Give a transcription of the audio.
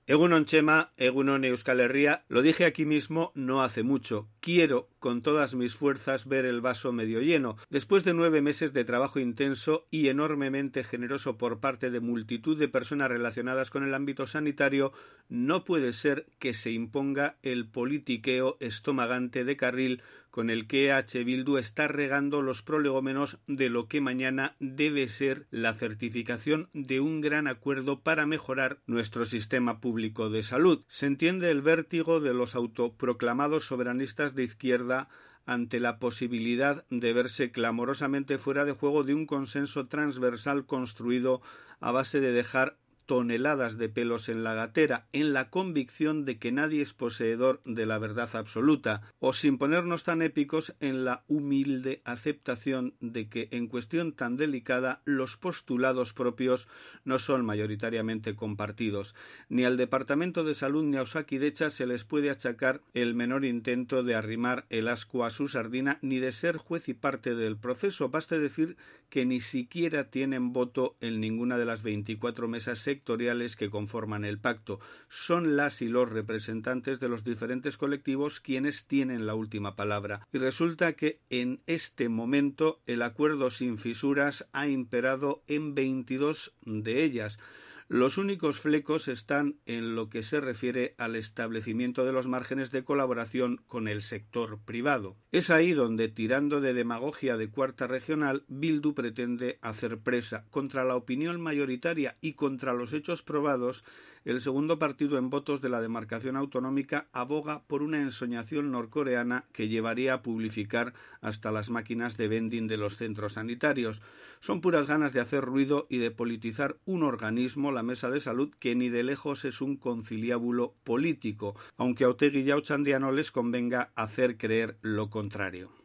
Egunon Chema, Egunon Euskal Herria, lo dije aquí mismo no hace mucho. Quiero, con todas mis fuerzas, ver el vaso medio lleno. Después de 9 meses de trabajo intenso y enormemente generoso por parte de multitud de personas relacionadas con el ámbito sanitario, no puede ser que se imponga el politiqueo estomagante de carril con el que EH Bildu está regando los prolegómenos de lo que mañana debe ser la certificación de un gran acuerdo para mejorar nuestro sistema público de salud. Se entiende el vértigo de los autoproclamados soberanistas de izquierda ante la posibilidad de verse clamorosamente fuera de juego de un consenso transversal construido a base de dejar toneladas de pelos en la gatera, en la convicción de que nadie es poseedor de la verdad absoluta, o sin ponernos tan épicos en la humilde aceptación de que en cuestión tan delicada los postulados propios no son mayoritariamente compartidos. Ni al Departamento de Salud ni a Osakidecha se les puede achacar el menor intento de arrimar el ascua a su sardina ni de ser juez y parte del proceso. Baste decir que ni siquiera tienen voto en ninguna de las 24 mesas sectoriales que conforman el pacto. Son las y los representantes de los diferentes colectivos quienes tienen la última palabra. Y resulta que en este momento el acuerdo sin fisuras ha imperado en 22 de ellas. Los únicos flecos están en lo que se refiere al establecimiento de los márgenes de colaboración con el sector privado. Es ahí donde, tirando de demagogia de cuarta regional, Bildu pretende hacer presa contra la opinión mayoritaria y contra los hechos probados. El segundo partido en votos de la demarcación autonómica aboga por una ensoñación norcoreana que llevaría a publificar hasta las máquinas de vending de los centros sanitarios. Son puras ganas de hacer ruido y de politizar un organismo, la Mesa de Salud, que ni de lejos es un conciliábulo político, aunque a Otegi y a Ochandiano les convenga hacer creer lo contrario.